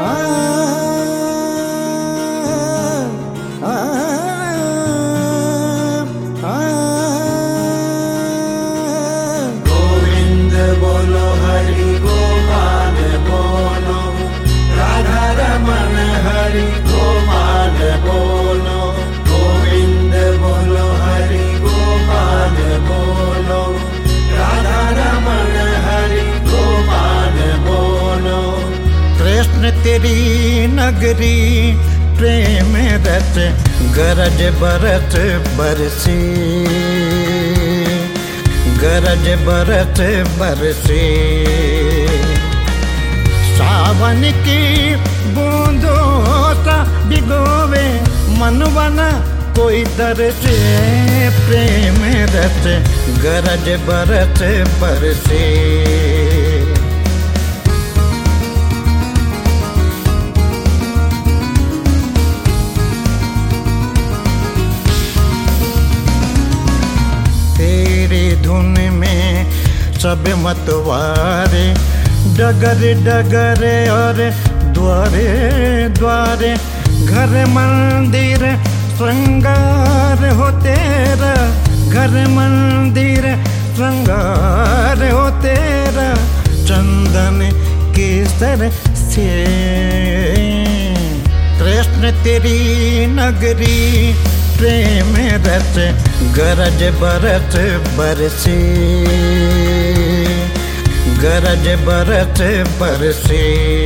गोविंद बोलो हरि गोपाल बोलो, राधा रमन हरि गोपाल बोलो। गोविंद बोलो हरि गोपाल बोलो, राधा रमन हरि गोपाल बोलो। कृष्ण तेरी नगरी प्रेम रस गरज बरस बरसी, गरज बरस बरसी। सावन की बूंदों सा भिगोवे मनवन कोई दर्शे, प्रेम रस गरज बरस बरसी। तेरी धुन में सब मतवारे, डगर डगर और द्वारे द्वारे, घर मंदिर श्रृंगार हो तेरा, घर मंदिर श्रृंगार हो तेरा। चंदन केसर से कृष्ण तेरी नगरी प्रेम रस गरज बरस बरसी, गरज बरस बरसी।